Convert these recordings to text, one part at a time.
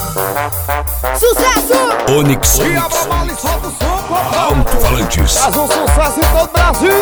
Sucesso! Onix, E a babala e solta o som, alto-falantes. faz um sucesso em todo o Brasil.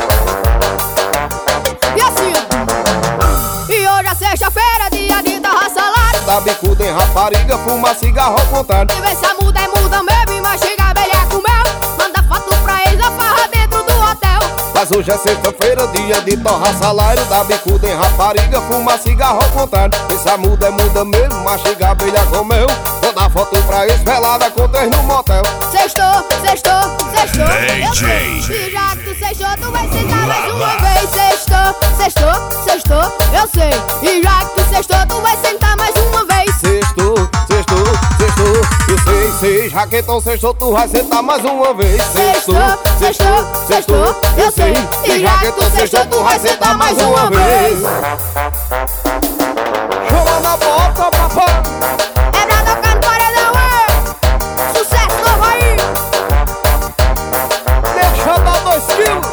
E assim, e hoje é sexta-feira, dia de torrar salário. Dá bicuda em rapariga, fuma cigarro ao contrário. E vê se a muda é muda mesmo e mastiga a abelha com mel. Manda foto pra eles da farra dentro do hotel. Mas hoje é sexta-feira, dia de torrar salário. Dá bicuda em rapariga, fuma cigarro ao contrário. Essa muda é muda mesmo, mastiga a abelha com mel. Manda foto pra eles, velada com três no motel. Sextou, sextou, sextou. Eu DJ. sei. E já que tu sextou, tu vai sentar mais uma vez. Sextou, sextou, sextou. Eu sei. E já que tu sextou, tu vai sentar mais uma vez. Sextou, sextou, sextou. Eu sei, jaquetão sextou, tu vai sentar mais uma vez. Sextou, sextou, sextou. Eu sei. E jaquetão sextou, tu vai sentar mais uma vez. Chama na bota, papai. É pra tocar no paredão, é. Sucesso novo aí. Deixa eu dar 2 quilos.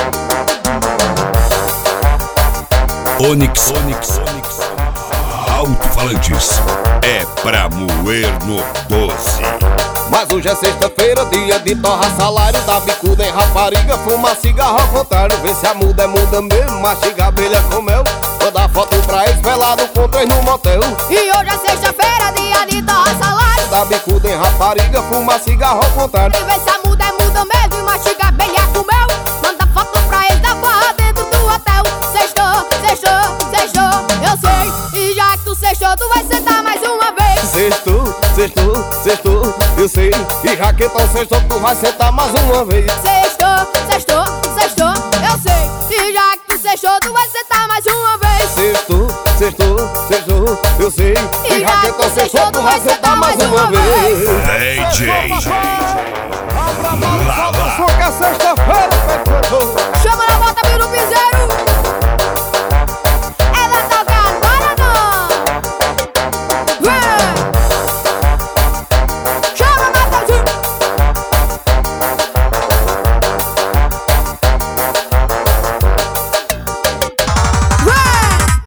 Onix, alto-falantes. É pra moer no 12. Mas hoje é sexta-feira, dia de torrar salário. Dá bicuda em rapariga, fuma cigarro ao contrário. Vê se a muda é muda mesmo, mastiga a abelha com mel. Manda foto pra eles, velado com três no motel. E hoje é sexta-feira, dia de torrar salário. Dá bicuda em rapariga, fuma cigarro ao contrário. E vê se a muda é muda mesmo e mastiga a abelha com mel. Manda foto pra eles da farra dentro do hotel. Sextou, sextou, sextou, eu sei. E já que tu sextou, tu vai sentar mais uma vez. Sextou, sextou, sextou, eu sei. E jaquetão sextou, tu vai sentar mais uma vez. Sextou, sextou, sextou, eu sei. E já que tu sextou, tu vai sentar mais uma vez. Sextou, sextou, sextou, eu sei. E jaquetão sextou, tu vai sentar mais uma vez. DJ. Abra a mão, solta o som que é